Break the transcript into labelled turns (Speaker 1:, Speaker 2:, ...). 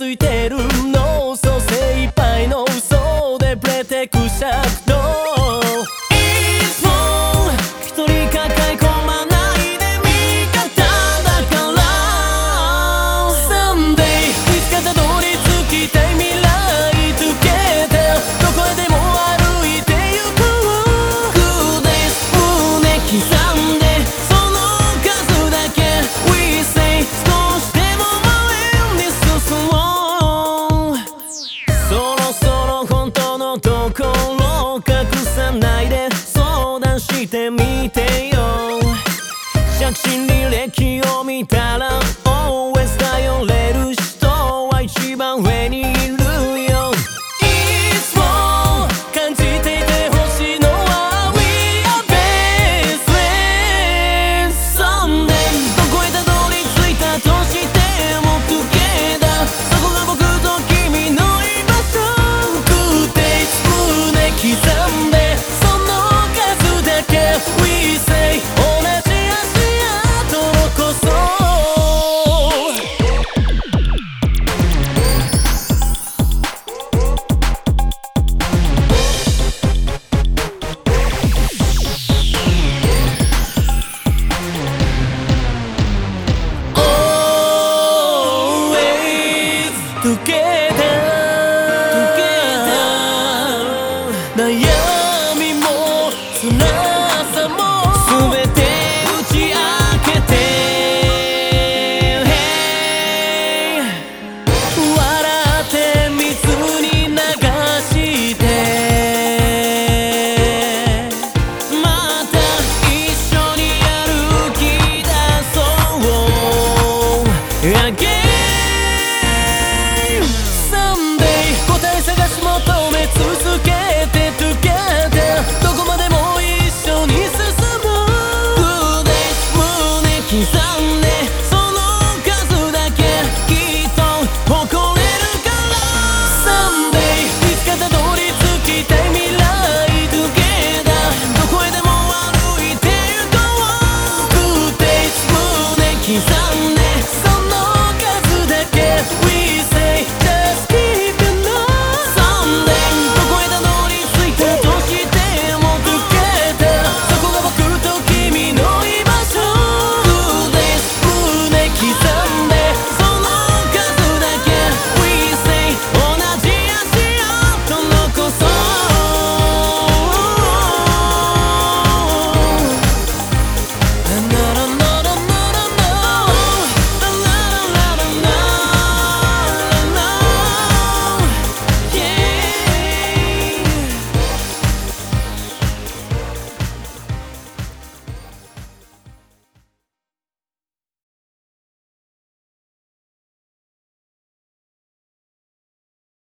Speaker 1: ついてるの、そう精一杯の嘘でブレてく尺度。いつも一人抱え込まないで味方だから。 Someday いつかたどり着きたい未来 Together どこへでも歩いてゆこう。Good days 胸刻んでその数だけ We say 少しでも前に進もう。そろそろ本当のところ隠さないで相談してみてよ。写真履歴を見たら Always 頼れる人は一番上にいるよ。いつも感じていてほしいのは We are best friends Someday どこへたどり着いたとしても Together そこが僕と君の居場所。 Good days 胸刻んでその数だけ We say 同じ足跡残そう。Always together 悩みも辛さも全て打ち明けて 笑って水に流してまた一緒に歩き出そう Again Someday 答え探し求め続けて Together どこまでも一緒に進もう。 Good days 胸刻んでその数だけきっと誇れるから。 Someday いつかたどり着きたい未来 Together どこへでも歩いてゆこう。 Good days 胸刻んでその数だけ We